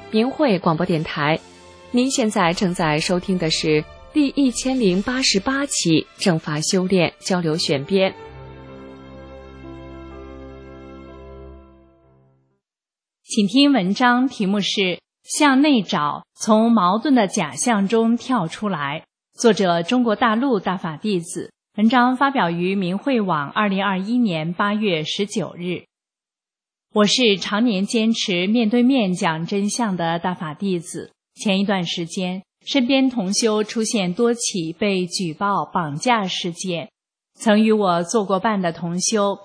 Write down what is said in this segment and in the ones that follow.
明慧广播电台。您现在正在收听的是第1088期正法修炼交流选编。 请听文章，题目是向内找，从矛盾的假象中跳出来。作者中国大陆大法弟子。文章发表于明慧网2021年8月19日。我是常年坚持面对面讲真相的大法弟子。前一段时间，身边同修出现多起被举报绑架事件，曾与我做过伴的同修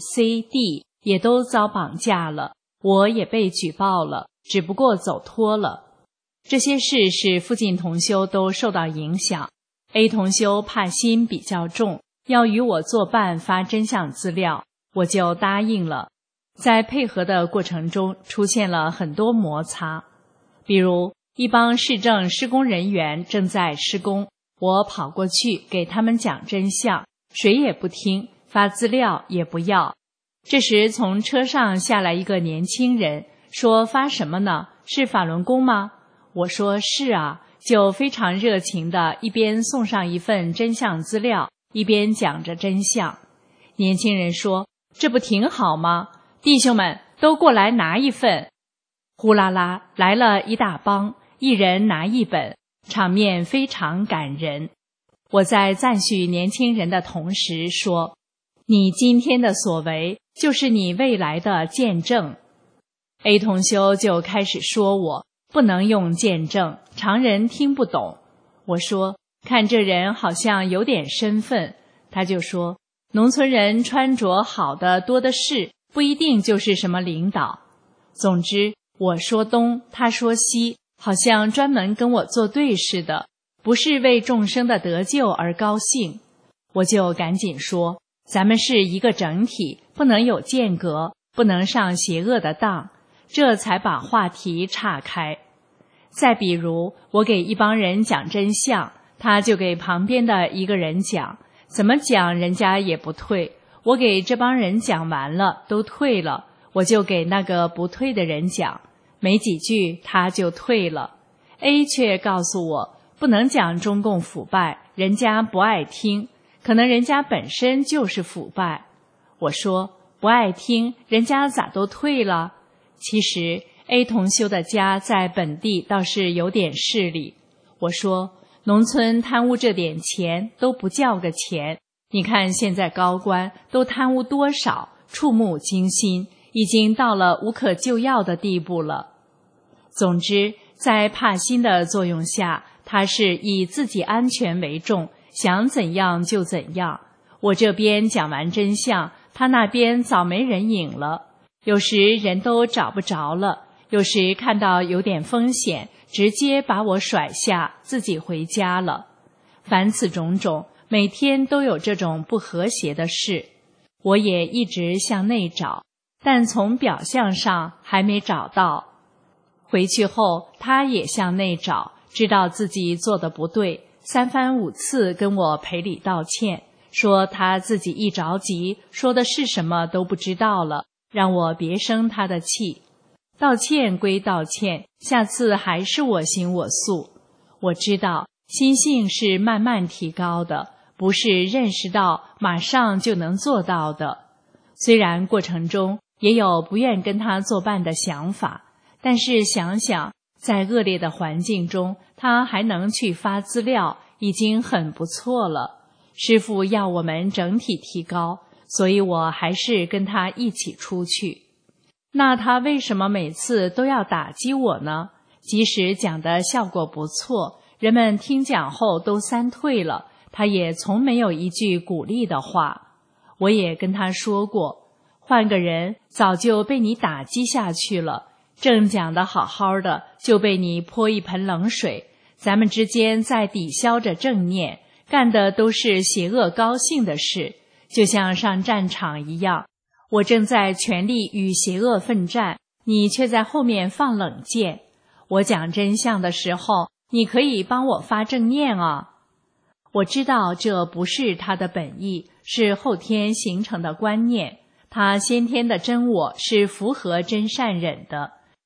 B、C、D 也都遭绑架了，我也被举报了，只不过走脱了。这些事使附近同修都受到影响。A 同修怕心比较重，要与我作伴发真相资料，我就答应了。在配合的过程中出现了很多摩擦，比如一帮市政施工人员正在施工，我跑过去给他们讲真相，谁也不听，发资料也不要。这时从车上下来一个年轻人，说发什么呢？是法轮功吗？我说是啊，就非常热情地一边送上一份真相资料，一边讲着真相。年轻人说，这不挺好吗？弟兄们都过来拿一份。呼啦啦来了一大帮，一人拿一本，场面非常感人。我在赞许年轻人的同时说，你今天的所为就是你未来的见证。A 同修就开始说我不能用见证，常人听不懂。我说，看这人好像有点身份。他就说，农村人穿着好的多的是，不一定就是什么领导。总之，我说东，他说西，好像专门跟我作对似的，不是为众生的得救而高兴。我就赶紧说，咱们是一个整体，不能有间隔，不能上邪恶的当，这才把话题岔开。再比如，我给一帮人讲真相，他就给旁边的一个人讲，怎么讲人家也不退。我给这帮人讲完了，都退了，我就给那个不退的人讲，没几句他就退了。A 却告诉我，不能讲中共腐败，人家不爱听，可能人家本身就是腐败。我说，不爱听，人家咋都退了？其实 A 同修的家在本地倒是有点势力。我说，农村贪污这点钱都不叫个钱，你看现在高官都贪污多少，触目惊心，已经到了无可救药的地步了。总之，在帕辛的作用下，他是以自己安全为重，想怎样就怎样。我这边讲完真相，他那边早没人影了，有时人都找不着了，有时看到有点风险，直接把我甩下，自己回家了。凡此种种，每天都有这种不和谐的事，我也一直向内找，但从表象上还没找到。回去后，他也向内找，知道自己做的不对，3番5次跟我赔礼道歉，说他自己一着急，说的是什么都不知道了，让我别生他的气。道歉归道歉，下次还是我行我素。我知道心性是慢慢提高的，不是认识到马上就能做到的。虽然过程中也有不愿跟他作伴的想法，但是想想在恶劣的环境中，他还能去发资料，已经很不错了。师父要我们整体提高，所以我还是跟他一起出去。那他为什么每次都要打击我呢？即使讲的效果不错，人们听讲后都3退了，他也从没有一句鼓励的话。我也跟他说过，换个人早就被你打击下去了，正讲得好好的就被你泼一盆冷水，咱们之间在抵消着正念，干的都是邪恶高兴的事，就像上战场一样，我正在全力与邪恶奋战，你却在后面放冷箭。我讲真相的时候，你可以帮我发正念啊。我知道这不是他的本意，是后天形成的观念，他先天的真我是符合真善忍的，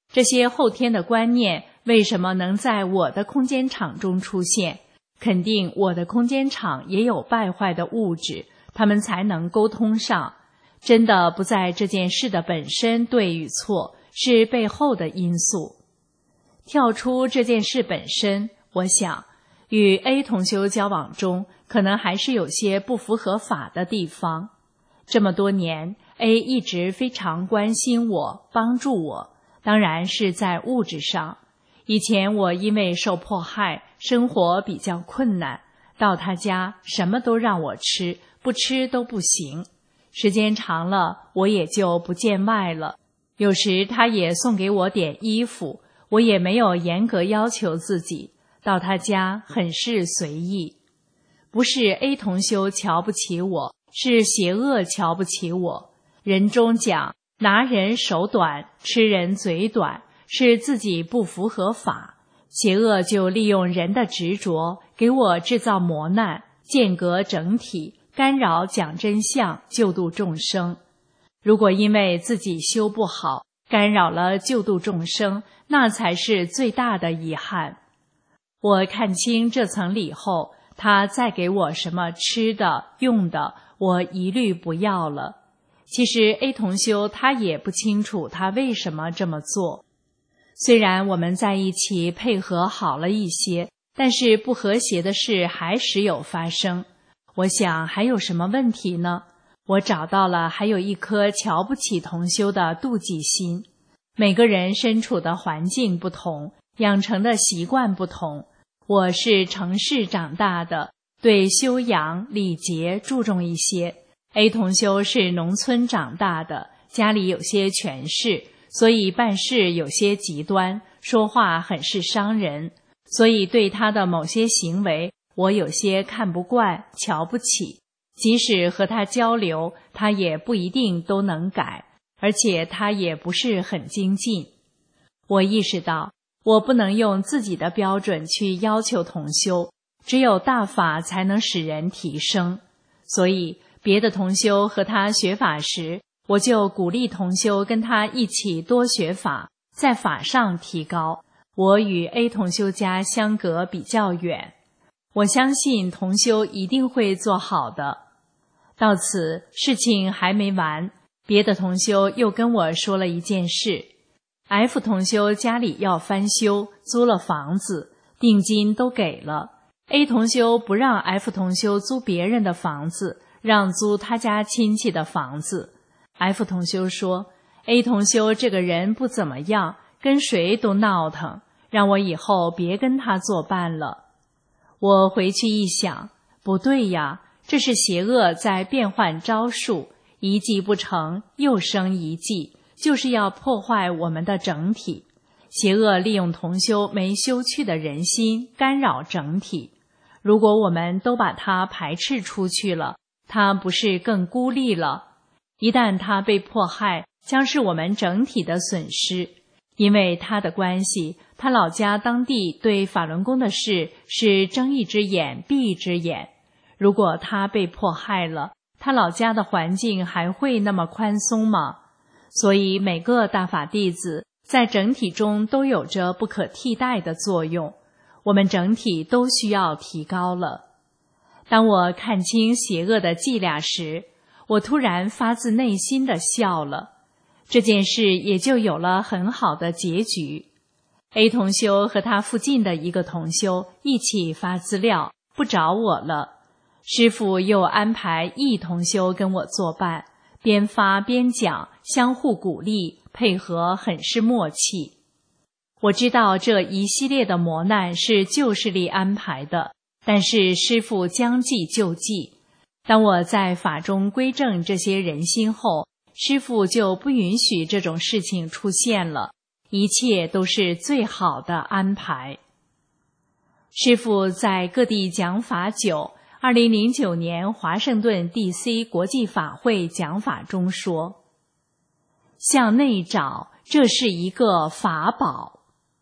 这些后天的观念为什么能在我的空间场中出现？肯定我的空间场也有败坏的物质，它们才能沟通上。真的不在这件事的本身对与错，是背后的因素。跳出这件事本身，我想与 A 同修交往中可能还是有些不符合法的地方。这么多年 A 一直非常关心我，帮助我，当然是在物质上。以前我因为受迫害，生活比较困难，到他家什么都让我吃，不吃都不行。时间长了，我也就不见外了。有时他也送给我点衣服，我也没有严格要求自己，到他家很是随意。不是 A 同修瞧不起我，是邪恶瞧不起我。人中讲，拿人手短，吃人嘴短，是自己不符合法。邪恶就利用人的执着，给我制造磨难，间隔整体，干扰讲真相，救度众生。如果因为自己修不好，干扰了救度众生，那才是最大的遗憾。我看清这层理后，他再给我什么吃的用的，我一律不要了。其实 A 同修他也不清楚他为什么这么做。虽然我们在一起配合好了一些，但是不和谐的事还时有发生。我想还有什么问题呢？我找到了还有一颗瞧不起同修的妒忌心。每个人身处的环境不同，养成的习惯不同。我是城市长大的，对修养礼节注重一些。A 同修是农村长大的，家里有些权势，所以办事有些极端，说话很是伤人，所以对他的某些行为我有些看不惯，瞧不起。即使和他交流，他也不一定都能改，而且他也不是很精进。我意识到我不能用自己的标准去要求同修，只有大法才能使人提升。所以别的同修和他学法时，我就鼓励同修跟他一起多学法，在法上提高。我与 A 同修家相隔比较远，我相信同修一定会做好的。到此事情还没完，别的同修又跟我说了一件事。F 同修家里要翻修，租了房子，定金都给了。A 同修不让 F 同修租别人的房子，让租他家亲戚的房子。F 同修说 A 同修这个人不怎么样，跟谁都闹腾，让我以后别跟他作伴了。我回去一想，不对呀，这是邪恶在变换招数，一计不成又生一计，就是要破坏我们的整体。邪恶利用同修没修去的人心，干扰整体。如果我们都把它排斥出去了，它不是更孤立了？一旦他被迫害，将是我们整体的损失。因为他的关系，他老家当地对法轮功的事是睁一只眼闭一只眼。如果他被迫害了，他老家的环境还会那么宽松吗？所以每个大法弟子在整体中都有着不可替代的作用，我们整体都需要提高了。当我看清邪恶的伎俩时，我突然发自内心地笑了，这件事也就有了很好的结局。A 同修和他附近的一个同修一起发资料，不找我了。师父又安排 E 同修跟我作伴，边发边讲，相互鼓励，配合很是默契。我知道这一系列的磨难是旧势力安排的，但是师父将计就计。当我在法中归正这些人心后，师父就不允许这种事情出现了，一切都是最好的安排。师父在各地讲法久，2009年华盛顿 DC 国际法会讲法中说，向内找，这是一个法宝。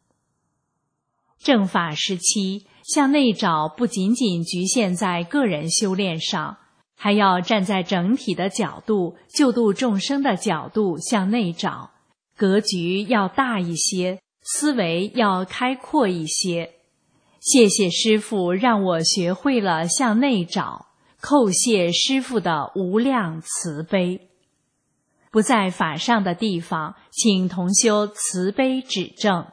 正法时期，向内找不仅仅局限在个人修炼上，还要站在整体的角度，救度众生的角度向内找。 格局要大一些，思维要开阔一些。谢谢师父让我学会了向内找，叩谢师父的无量慈悲。不在法上的地方，请同修慈悲指正。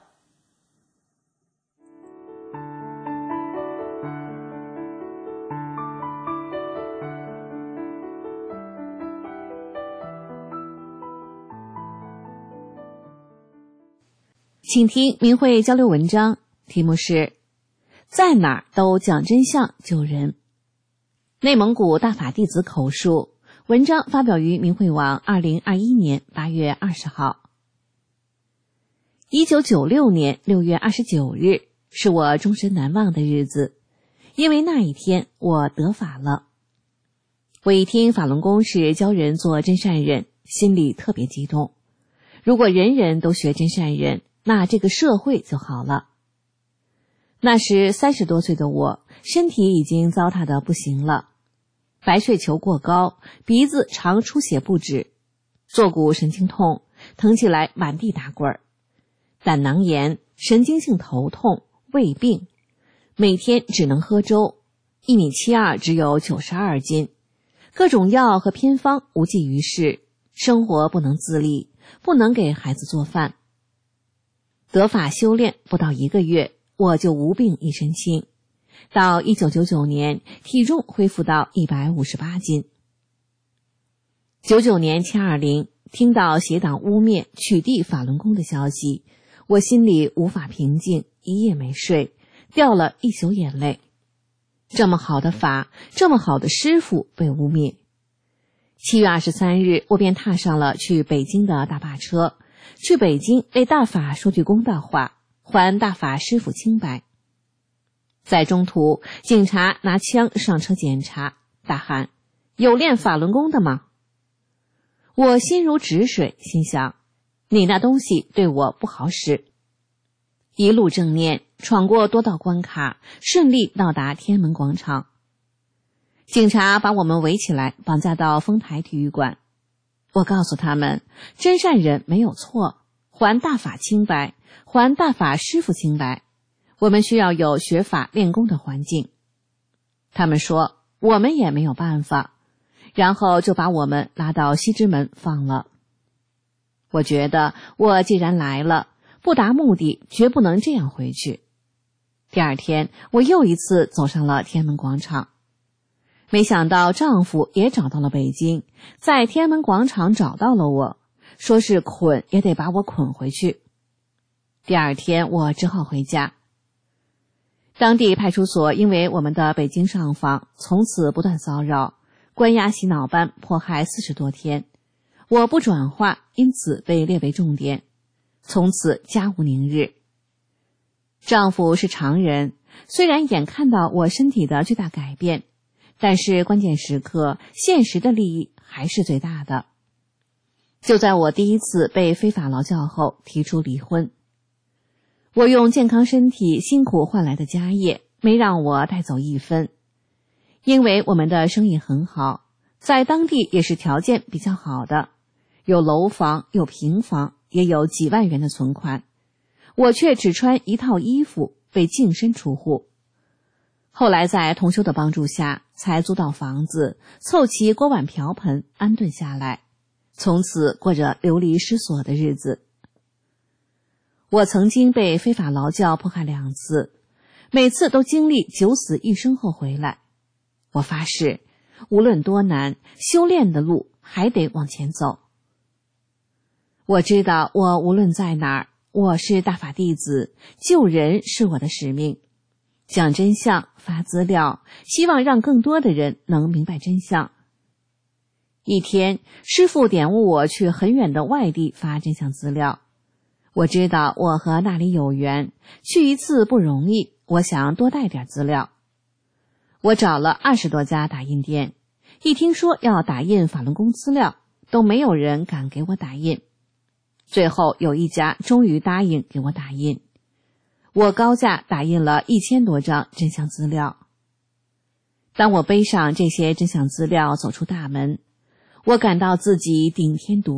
请听明慧交流文章，题目是在哪儿都讲真相救人。内蒙古大法弟子口述，文章发表于明慧网2021年8月20号。1996年6月29日是我终身难忘的日子，因为那一天我得法了。我一听法轮功是教人做真善忍，心里特别激动。如果人人都学真善忍，那这个社会就好了。那时30多岁的我，身体已经糟蹋得不行了，白血球过高，鼻子常出血不止，坐骨神经痛，疼起来满地打滚，胆囊炎，神经性头痛，胃病，每天只能喝粥，1.72米只有92斤，各种药和偏方无济于事，生活不能自理，不能给孩子做饭。得法修炼不到1个月，我就无病一身轻。到1999年，体重恢复到158斤。99年720，听到邪党污蔑取缔法轮功的消息，我心里无法平静，一夜没睡，掉了一宿眼泪。这么好的法，这么好的师父被污蔑。7月23日，我便踏上了去北京的大巴车，去北京为大法说句公道话，还大法师父清白。在中途，警察拿枪上车检查，大喊：有练法轮功的吗？我心如止水，心想你那东西对我不好使。一路正念，闯过多道关卡，顺利到达天安门广场。警察把我们围起来，绑架到丰台体育馆。我告诉他们，真善忍没有错，还大法清白，还大法师父清白，我们需要有学法练功的环境。他们说我们也没有办法，然后就把我们拉到西直门放了。我觉得我既然来了，不达目的绝不能这样回去。第二天，我又一次走上了天安门广场。没想到丈夫也找到了北京，在天安门广场找到了我，说是捆也得把我捆回去。第二天我只好回家。当地派出所因为我们的北京上访，从此不断骚扰，关押洗脑班迫害40多天。我不转化，因此被列为重点，从此家无宁日。丈夫是常人，虽然眼看到我身体的巨大改变，但是关键时刻，现实的利益还是最大的。就在我第一次被非法劳教后，提出离婚。我用健康身体辛苦换来的家业，没让我带走一分。因为我们的生意很好，在当地也是条件比较好的，有楼房，有平房，也有几万元的存款。我却只穿一套衣服，被净身出户。后来在同修的帮助下，才租到房子，凑齐锅碗瓢盆，安顿下来，从此过着流离失所的日子。我曾经被非法劳教迫害2次，每次都经历九死一生后回来。我发誓，无论多难，修炼的路还得往前走。我知道我无论在哪儿，我是大法弟子，救人是我的使命。讲真相，发资料，希望让更多的人能明白真相。一天，师父点悟我去很远的外地发真相资料。我知道我和那里有缘，去一次不容易，我想多带点资料。我找了20多家打印店，一听说要打印法轮功资料，都没有人敢给我打印。最后有一家终于答应给我打印。我高价打印了1000多张真相资料。当我背上这些真相资料走出大门，我感到自己顶天独立，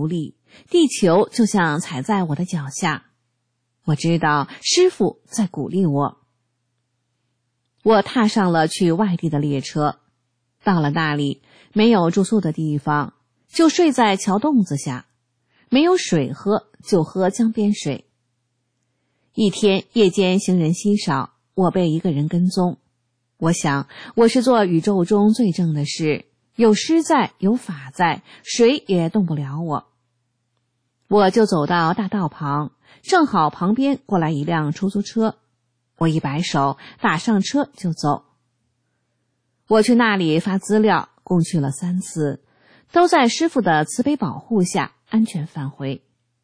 地球就像踩在我的脚下。我知道师父在鼓励我。我踏上了去外地的列车，到了那里，没有住宿的地方，就睡在桥洞子下，没有水喝，就喝江边水。一天夜间行人稀少，我被一个人跟踪。我想，我是做宇宙中最正的事，有师在，有法在，谁也动不了我。我就走到大道旁，正好旁边过来一辆出租车，我一摆手，打上车就走。我去那里发资料，共去了3次，都在师父的慈悲保护下安全返回。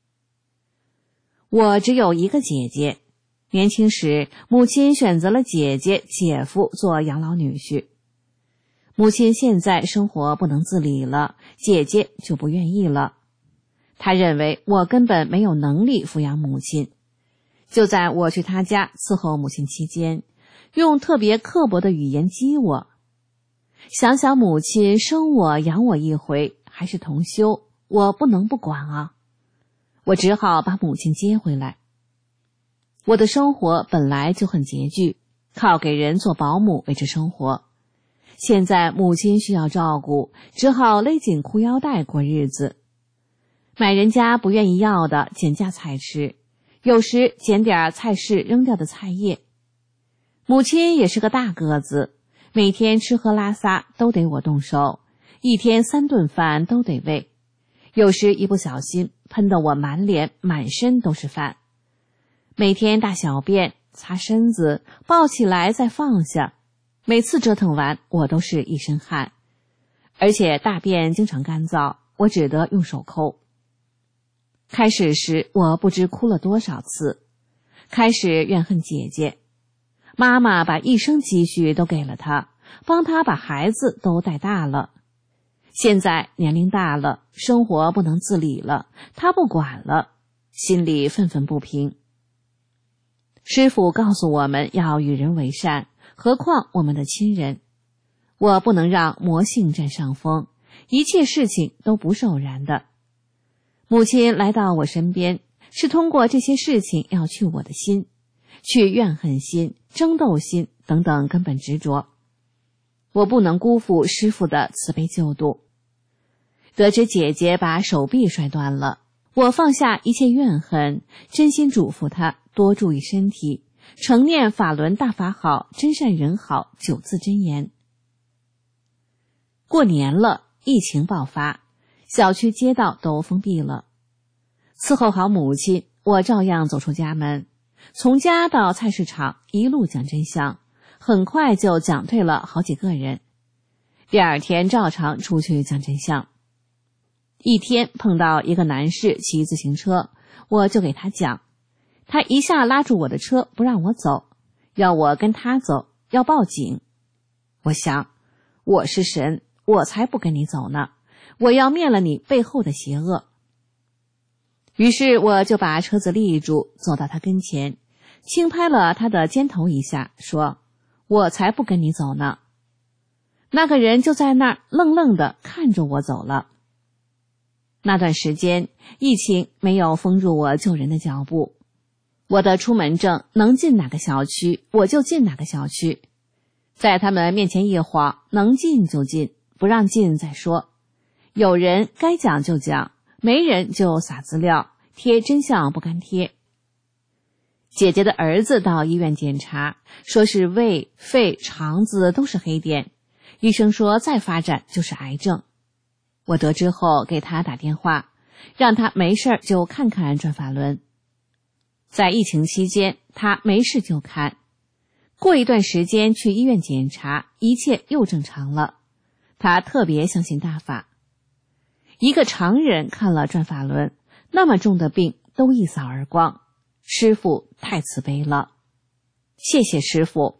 我只有一个姐姐，年轻时母亲选择了姐姐、姐夫做养老女婿。母亲现在生活不能自理了，姐姐就不愿意了。她认为我根本没有能力抚养母亲，就在我去她家伺候母亲期间，用特别刻薄的语言激我。想想母亲生我养我一回，还是同修，我不能不管啊。我只好把母亲接回来。我的生活本来就很拮据，靠给人做保姆维持生活。现在母亲需要照顾，只好勒紧裤腰带过日子。买人家不愿意要的减价菜吃，有时捡点菜市扔掉的菜叶。母亲也是个大个子，每天吃喝拉撒都得我动手，一天3顿饭都得喂。有时一不小心喷得我满脸满身都是饭。每天大小便，擦身子，抱起来再放下，每次折腾完我都是一身汗，而且大便经常干燥，我只得用手抠。开始时我不知哭了多少次，开始怨恨姐姐，妈妈把一生积蓄都给了她，帮她把孩子都带大了。现在年龄大了，生活不能自理了，她不管了，心里愤愤不平。师父告诉我们要与人为善，何况我们的亲人。我不能让魔性占上风，一切事情都不是偶然的。母亲来到我身边，是通过这些事情要去我的心，去怨恨心、争斗心等等根本执着。我不能辜负师父的慈悲救度。得知姐姐把手臂摔断了，我放下一切怨恨，真心嘱咐她多注意身体，常念法轮大法好，真善人好9字真言。过年了，疫情爆发，小区街道都封闭了。伺候好母亲，我照样走出家门，从家到菜市场一路讲真相，很快就讲对了好几个人。第2天照常出去讲真相。一天碰到一个男士骑自行车，我就给他讲，他一下拉住我的车不让我走，要我跟他走，要报警。我想，我是神，我才不跟你走呢，我要灭了你背后的邪恶。于是我就把车子立住，走到他跟前，轻拍了他的肩头一下，说，我才不跟你走呢。那个人就在那儿愣愣地看着我走了。那段时间，疫情没有封住我救人的脚步，我的出门证能进哪个小区我就进哪个小区，在他们面前一晃，能进就进，不让进再说。有人该讲就讲，没人就撒资料，贴真相不干贴。姐姐的儿子到医院检查，说是胃、肺、肠子都是黑点，医生说再发展就是癌症。我得知后给他打电话，让他没事就看看转法轮。在疫情期间，他没事就看。过一段时间去医院检查，一切又正常了。他特别相信大法。一个常人看了转法轮，那么重的病都一扫而光。师父太慈悲了，谢谢师父。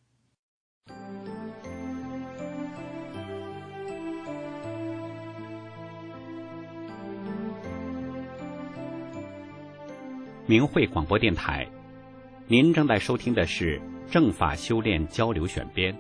明慧广播电台，您正在收听的是正法修炼交流选编。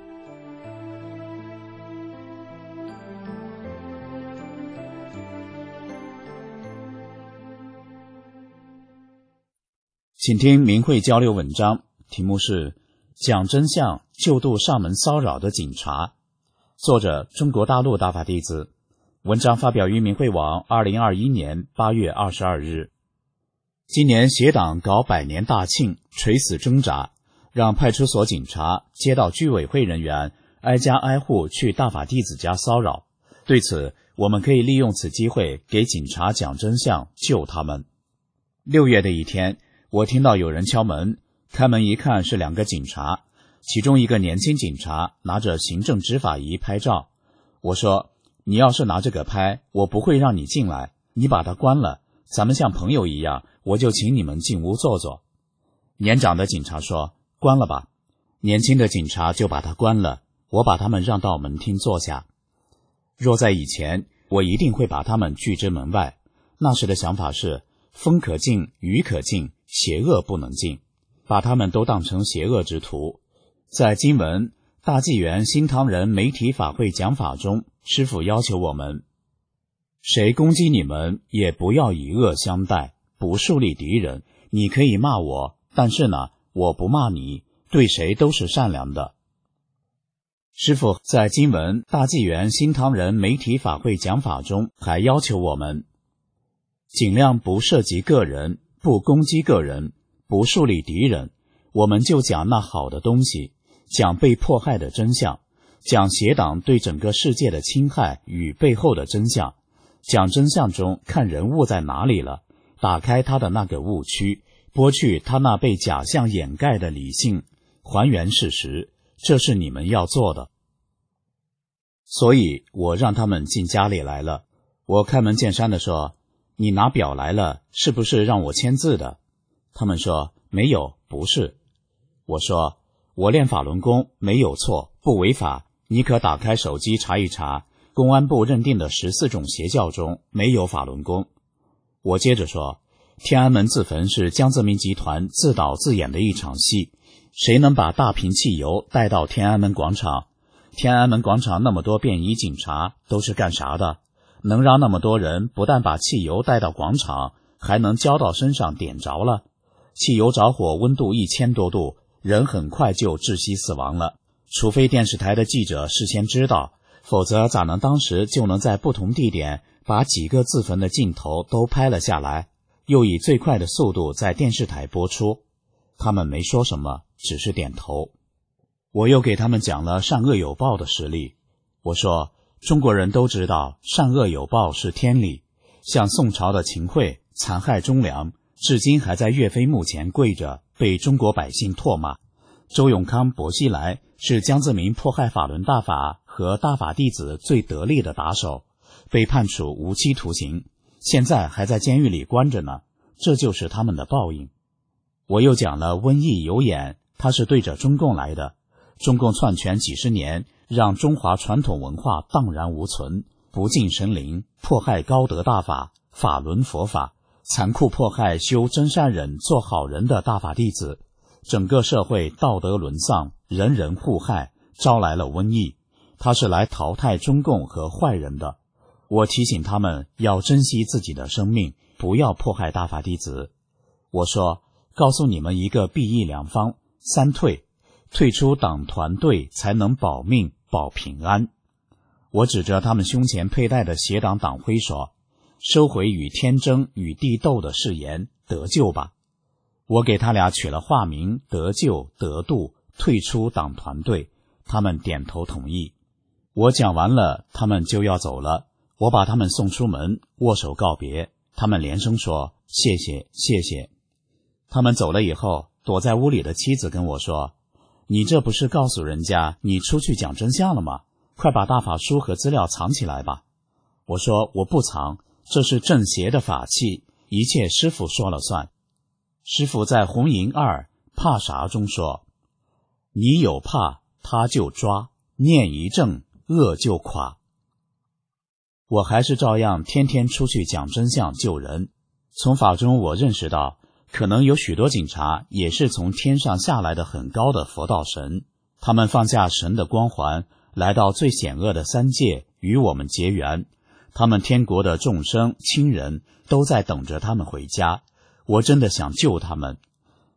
请听明慧交流文章，题目是讲真相救度上门骚扰的警察，作者中国大陆大法弟子。文章发表于明慧网2021年8月22日。今年协党搞100年大庆，垂死挣扎，让派出所警察、街道居委会人员挨家挨户去大法弟子家骚扰。对此，我们可以利用此机会给警察讲真相，救他们。6月的一天，我听到有人敲门，开门一看是2个警察，其中一个年轻警察拿着行政执法仪拍照。我说，你要是拿这个拍，我不会让你进来，你把它关了，咱们像朋友一样，我就请你们进屋坐坐。年长的警察说，关了吧。年轻的警察就把它关了，我把他们让到门厅坐下。若在以前，我一定会把他们拒之门外。那时的想法是，风可进，雨可进，邪恶不能进，把他们都当成邪恶之徒。在经文大纪元新唐人媒体法会讲法中，师父要求我们，谁攻击你们，也不要以恶相待，不树立敌人。你可以骂我，但是呢，我不骂你，对谁都是善良的。师父在经文大纪元新唐人媒体法会讲法中还要求我们，尽量不涉及个人，不攻击个人，不树立敌人。我们就讲那好的东西，讲被迫害的真相，讲邪党对整个世界的侵害与背后的真相，讲真相中看人物在哪里了，打开他的那个误区，剥去他那被假象掩盖的理性，还原事实，这是你们要做的。所以我让他们进家里来了。我开门见山地说，你拿表来了，是不是让我签字的？他们说，没有，不是。我说，我练法轮功没有错，不违法，你可打开手机查一查，公安部认定的14种邪教中没有法轮功。我接着说，天安门自焚是江泽民集团自导自演的一场戏，谁能把大瓶汽油带到天安门广场？天安门广场那么多便衣警察都是干啥的？能让那么多人不但把汽油带到广场，还能浇到身上点着了？汽油着火温度1000多度，人很快就窒息死亡了。除非电视台的记者事先知道，否则咋能当时就能在不同地点把几个自焚的镜头都拍了下来，又以最快的速度在电视台播出？他们没说什么，只是点头。我又给他们讲了善恶有报的实例。我说，中国人都知道善恶有报是天理，像宋朝的秦桧残害忠良，至今还在岳飞墓前跪着，被中国百姓唾骂。周永康、薄熙来是江泽民迫害法轮大法和大法弟子最得力的打手，被判处无期徒刑，现在还在监狱里关着呢，这就是他们的报应。我又讲了瘟疫有眼，它是对着中共来的。中共篡权几十年，让中华传统文化荡然无存，不敬神灵，迫害高德大法、法轮佛法，残酷迫害修真善忍、做好人的大法弟子，整个社会道德沦丧，人人互害，招来了瘟疫。他是来淘汰中共和坏人的。我提醒他们要珍惜自己的生命，不要迫害大法弟子。我说，告诉你们一个避疫良方：3退。退出党团队才能保命保平安。我指着他们胸前佩戴的邪党党徽说，收回与天争与地斗的誓言，得救吧。我给他俩取了化名，得救、得度，退出党团队，他们点头同意。我讲完了，他们就要走了，我把他们送出门，握手告别，他们连声说谢谢谢谢。他们走了以后，躲在屋里的妻子跟我说，你这不是告诉人家你出去讲真相了吗？快把大法书和资料藏起来吧。我说，我不藏，这是正邪的法器，一切师父说了算。师父在红银2怕啥中说，你有怕他就抓，念一正恶就垮。我还是照样天天出去讲真相救人。从法中我认识到，可能有许多警察也是从天上下来的很高的佛道神，他们放下神的光环，来到最险恶的3界与我们结缘。他们天国的众生亲人都在等着他们回家。我真的想救他们。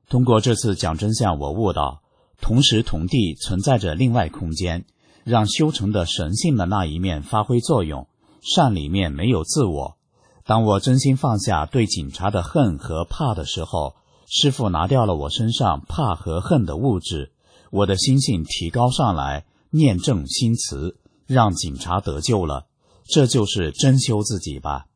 通过这次讲真相，我悟到同时同地存在着另外空间，让修成的神性的那一面发挥作用，善里面没有自我。当我真心放下对警察的恨和怕的时候，师父拿掉了我身上怕和恨的物质，我的心性提高上来，念正心慈，让警察得救了。这就是真修自己吧。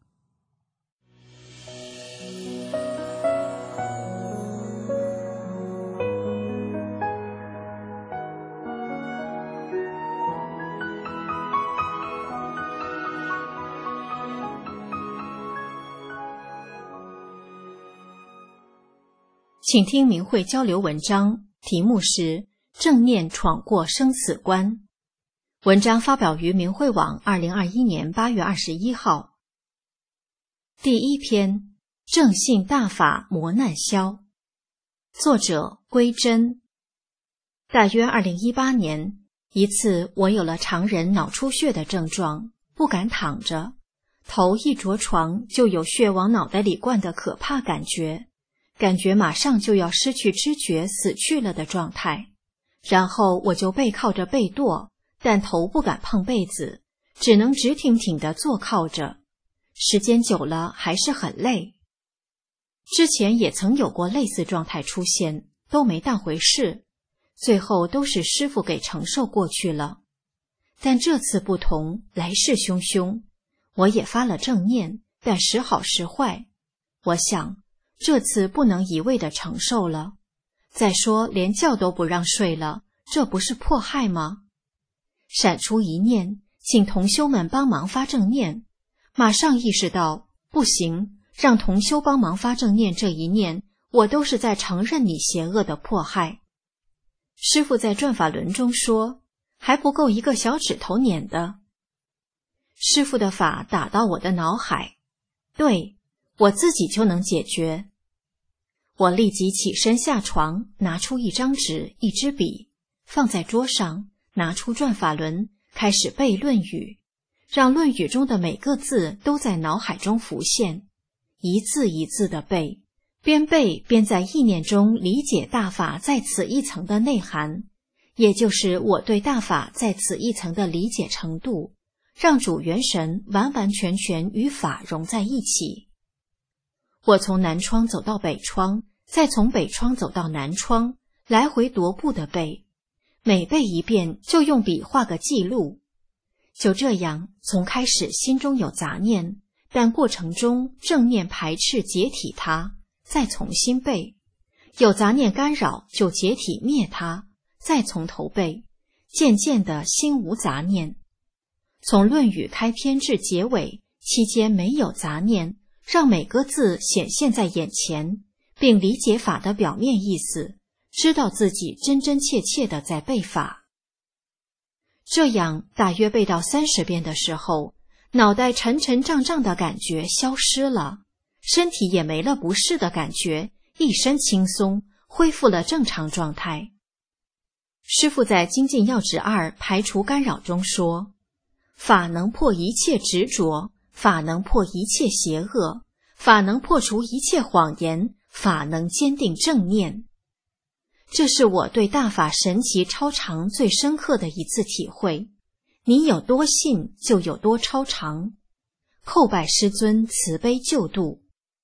请听明慧交流文章，题目是正念闯过生死关。文章发表于明慧网2021年8月21号。第一篇，正信大法磨难消，作者归真。大约2018年，一次我有了常人脑出血的症状，不敢躺着，头一着床就有血往脑袋里灌的可怕感觉马上就要失去知觉死去了的状态。然后我就背靠着被垛，但头不敢碰被子，只能直挺挺地坐靠着。时间久了还是很累。之前也曾有过类似状态出现，都没当回事，最后都是师父给承受过去了。但这次不同，来势汹汹，我也发了正念，但时好时坏。我想这次不能一味地承受了。再说连觉都不让睡了，这不是迫害吗？闪出一念，请同修们帮忙发正念。马上意识到，不行，让同修帮忙发正念这一念，我都是在承认你邪恶的迫害。师父在转法轮中说，还不够一个小指头捻的。师父的法打到我的脑海，对，我自己就能解决。我立即起身下床，拿出一张纸一支笔，放在桌上，拿出转法轮，开始背论语，让论语中的每个字都在脑海中浮现，一字一字地背，边背边在意念中理解大法在此一层的内涵，也就是我对大法在此一层的理解程度，让主元神完完全全与法融在一起。我从南窗走到北窗，再从北窗走到南窗，来回踱步的背，每背一遍就用笔画个记录。就这样，从开始心中有杂念，但过程中正念排斥解体它，再重新背；有杂念干扰就解体灭它，再从头背。渐渐的心无杂念。从论语开篇至结尾期间没有杂念，让每个字显现在眼前，并理解法的表面意思，知道自己真真切切的在背法。这样大约背到30遍的时候，脑袋沉沉胀胀的感觉消失了，身体也没了不适的感觉，一身轻松，恢复了正常状态。师父在精进要旨2排除干扰中说，法能破一切执着，法能破一切邪恶，法能破除一切谎言，法能坚定正念。这是我对大法神奇超常最深刻的一次体会。你有多信，就有多超常。叩拜师尊慈悲救度。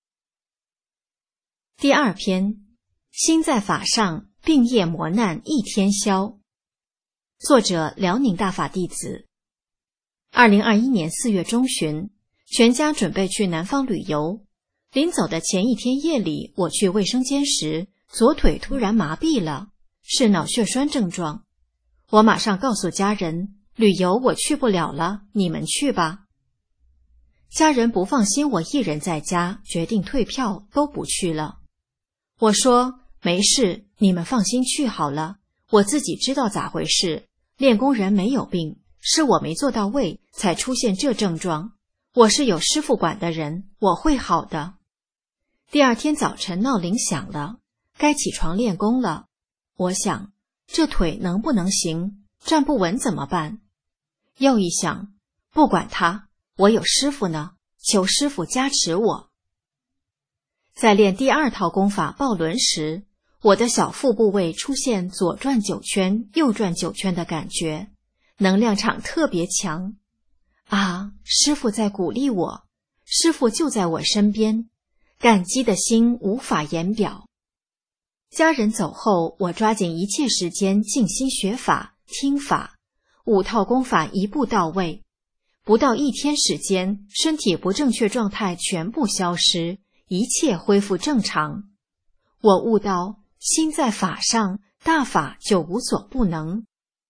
第2篇，心在法上，病业磨难一天消。作者辽宁大法弟子。2021年4月中旬，全家准备去南方旅游。临走的前一天夜里，我去卫生间时，左腿突然麻痹了，是脑血栓症状。我马上告诉家人，旅游我去不了了，你们去吧。家人不放心我一人在家，决定退票，都不去了。我说，没事，你们放心去好了，我自己知道咋回事，练功人没有病，是我没做到位，才出现这症状。我是有师父管的人，我会好的。第2天早晨闹铃响了，该起床练功了。我想，这腿能不能行？站不稳怎么办？又一想，不管他，我有师父呢，求师父加持我。在练第2套功法抱轮时， 我的小腹部位出现左转9圈、右转9圈的感觉，能量场特别强。啊，师父在鼓励我，师父就在我身边，感激的心无法言表。家人走后，我抓紧一切时间静心学法、听法，5套功法一步到位。不到1天时间，身体不正确状态全部消失，一切恢复正常。我悟到，心在法上，大法就无所不能。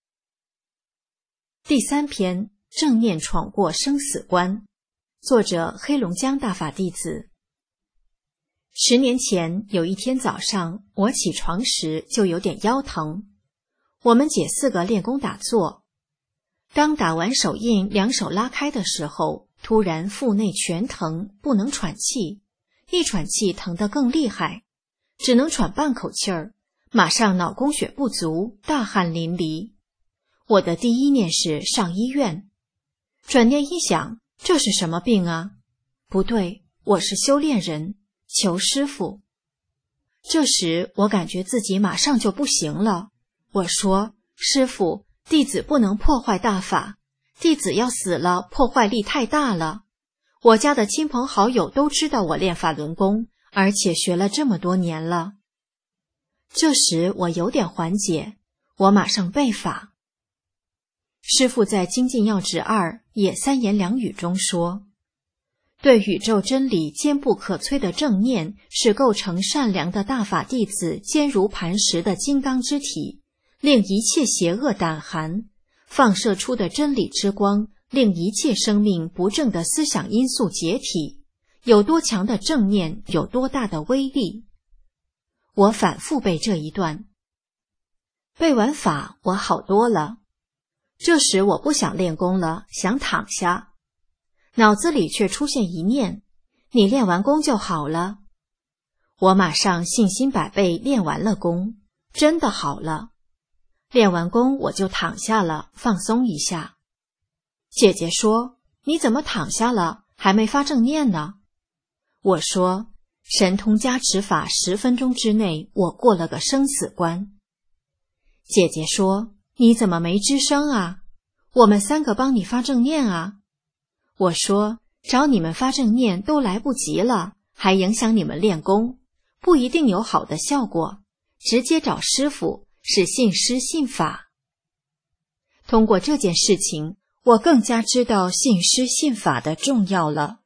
第3篇，正念闯过生死关，作者黑龙江大法弟子。10年前，有一天早上，我起床时就有点腰疼。我们姐4个练功打坐，当打完手印，2手拉开的时候，突然腹内全疼，不能喘气，一喘气疼得更厉害，只能喘半口气儿，马上脑供血不足，大汗淋漓。我的第一念是上医院，转念一想，这是什么病啊？不对，我是修炼人，求师父。这时我感觉自己马上就不行了，我说，师父，弟子不能破坏大法，弟子要死了，破坏力太大了。我家的亲朋好友都知道我练法轮功，而且学了这么多年了。这时我有点缓解，我马上背法。师父在《精进要旨2》也3言2语中说，对宇宙真理坚不可摧的正念，是构成善良的大法弟子坚如磐石的金刚之体，令一切邪恶胆寒，放射出的真理之光，令一切生命不正的思想因素解体。有多强的正念，有多大的威力。我反复背这一段，背完法，我好多了。这时我不想练功了，想躺下，脑子里却出现一念，你练完功就好了。我马上信心百倍练完了功，真的好了。练完功我就躺下了，放松一下。姐姐说，你怎么躺下了，还没发正念呢？我说，神通加持法10分钟之内，我过了个生死关。姐姐说，你怎么没吱声啊？我们3个帮你发正念啊。我说，找你们发正念都来不及了，还影响你们练功，不一定有好的效果，直接找师父，是信师信法。通过这件事情，我更加知道信师信法的重要了。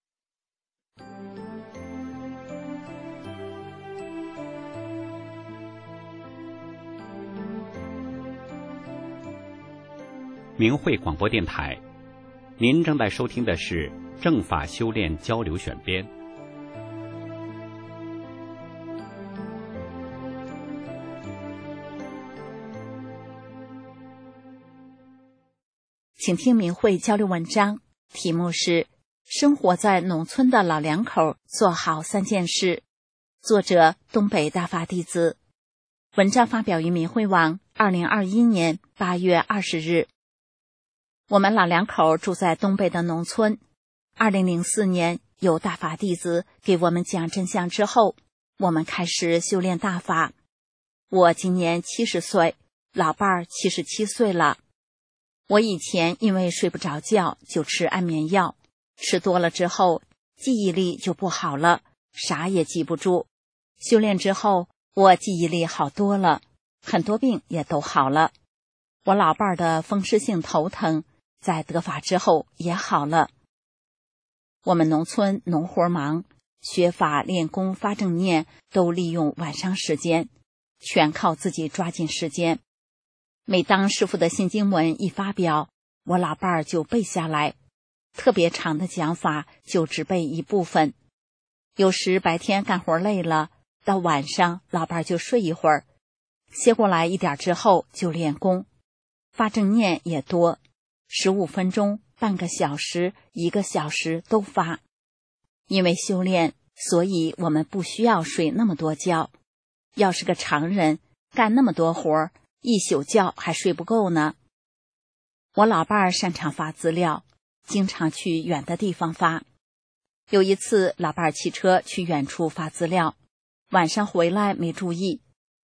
明慧广播电台，您正在收听的是正法修炼交流选编。 请听明慧交流文章，题目是生活在农村的老两口做好3件事，作者东北大法弟子。文章发表于明慧网2021年8月20日。我们老两口住在东北的农村。2004年，有大法弟子给我们讲真相之后，我们开始修炼大法。我今年70岁，老伴儿77岁了。我以前因为睡不着觉就吃安眠药，吃多了之后记忆力就不好了，啥也记不住。修炼之后，我记忆力好多了，很多病也都好了。我老伴儿的风湿性头疼在得法之后也好了。我们农村农活忙，学法练功发正念都利用晚上时间，全靠自己抓紧时间。每当师父的新经文一发表，我老伴儿就背下来，特别长的讲法就只背一部分。有时白天干活累了，到晚上老伴儿就睡一会儿，歇过来一点之后就练功，发正念也多，15分钟、半个小时、1个小时都发。因为修炼，所以我们不需要睡那么多觉。要是个常人，干那么多活，一宿觉还睡不够呢。我老伴儿擅长发资料，经常去远的地方发。有一次，老伴儿骑车去远处发资料，晚上回来没注意，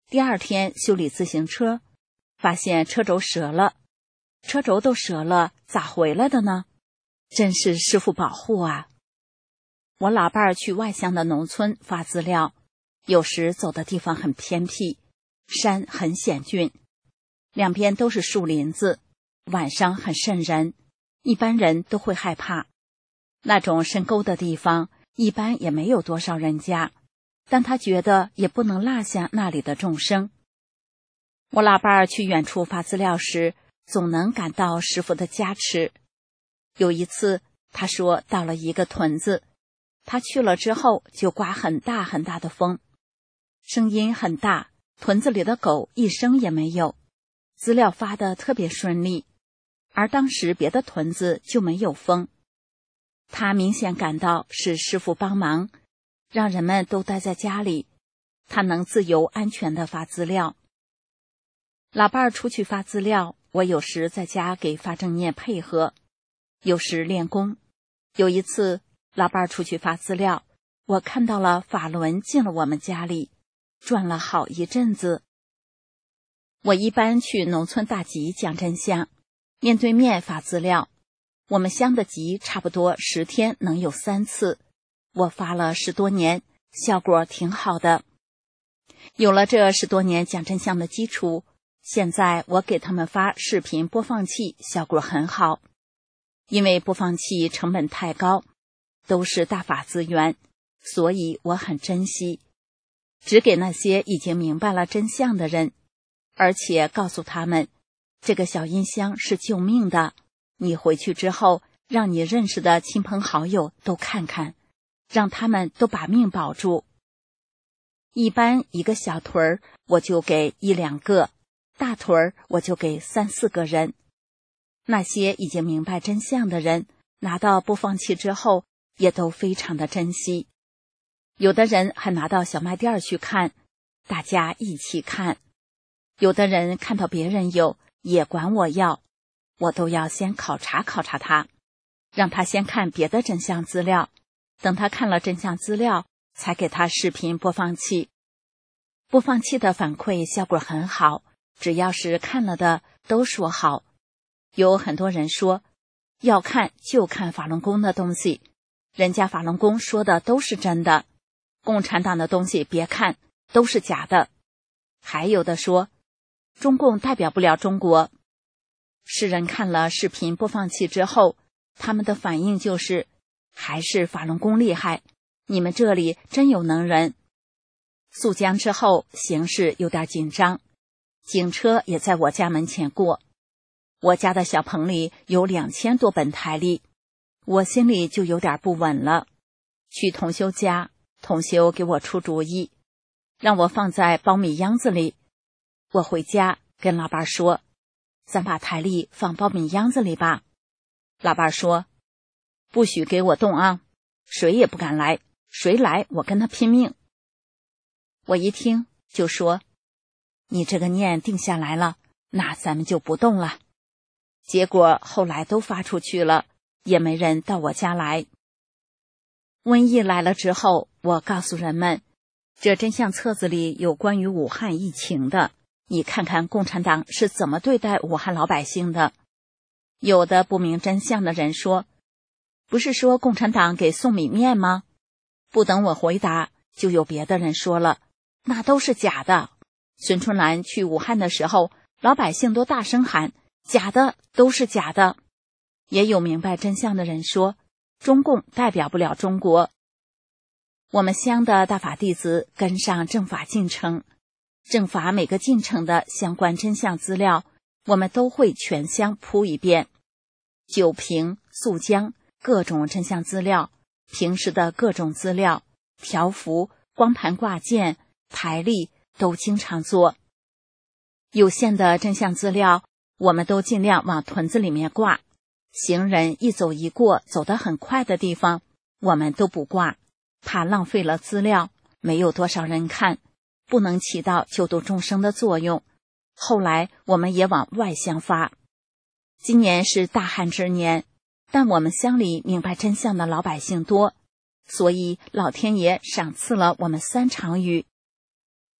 第二天修理自行车，发现车轴折了。车轴都折了，咋回来的呢？真是师父保护啊！我老伴儿去外乡的农村发资料，有时走的地方很偏僻，山很险峻，两边都是树林子，晚上很瘆人，一般人都会害怕。那种深沟的地方一般也没有多少人家，但他觉得也不能落下那里的众生。我老伴儿去远处发资料时，总能感到师父的加持。有一次他说到了一个屯子，他去了之后就刮很大很大的风，声音很大，屯子里的狗一声也没有，资料发得特别顺利，而当时别的屯子就没有风。他明显感到是师父帮忙，让人们都待在家里，他能自由安全地发资料。老伴儿出去发资料，我有时在家给发正念配合，有时练功。有一次老伴儿出去发资料，我看到了法轮进了我们家里，转了好一阵子。我一般去农村大集讲真相，面对面发资料，我们乡的集差不多10天能有3次，我发了10多年，效果挺好的。有了这10多年讲真相的基础，现在我给他们发视频播放器效果很好，因为播放器成本太高，都是大法资源，所以我很珍惜，只给那些已经明白了真相的人，而且告诉他们，这个小音箱是救命的，你回去之后让你认识的亲朋好友都看看，让他们都把命保住。一般一个小屯儿我就给1、2个，大屯儿我就给3、4个人。那些已经明白真相的人，拿到播放器之后也都非常的珍惜。有的人还拿到小卖店去看，大家一起看。有的人看到别人有，也管我要，我都要先考察考察他，让他先看别的真相资料，等他看了真相资料，才给他视频播放器。播放器的反馈效果很好，只要是看了的都说好。有很多人说，要看就看法轮功的东西，人家法轮功说的都是真的，共产党的东西别看，都是假的。还有的说，中共代表不了中国。世人看了视频播放器之后，他们的反应就是，还是法轮功厉害，你们这里真有能人。肃江之后形势有点紧张，警车也在我家门前过，我家的小棚里有2000多本台历，我心里就有点不稳了。去同修家，同修给我出主意，让我放在苞米秧子里。我回家跟老伴说，咱把台历放苞米秧子里吧。老伴说，不许给我动啊，谁也不敢来，谁来我跟他拼命。我一听就说，你这个念定下来了，那咱们就不动了。结果后来都发出去了，也没人到我家来。瘟疫来了之后，我告诉人们，这真相册子里有关于武汉疫情的，你看看共产党是怎么对待武汉老百姓的。有的不明真相的人说，不是说共产党给送米面吗？不等我回答，就有别的人说了，那都是假的。孙春兰去武汉的时候，老百姓都大声喊，假的，都是假的。也有明白真相的人说，中共代表不了中国。我们乡的大法弟子跟上政法进程，政法每个进程的相关真相资料，我们都会全乡铺一遍。九平、肃江各种真相资料，平时的各种资料，条幅、光盘挂件、台历都经常做。有限的真相资料，我们都尽量往屯子里面挂。行人一走一过，走得很快的地方，我们都不挂，怕浪费了资料，没有多少人看，不能起到救度众生的作用。后来我们也往外乡发。今年是大旱之年，但我们乡里明白真相的老百姓多，所以老天爷赏赐了我们3场雨。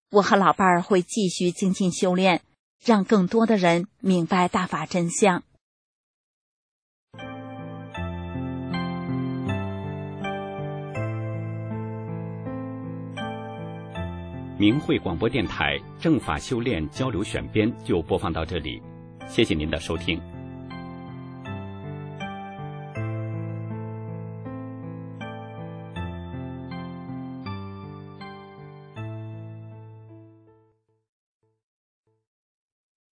我和老伴儿会继续精进修炼，让更多的人明白大法真相。 明慧广播电台正法修炼交流选编就播放到这里，谢谢您的收听。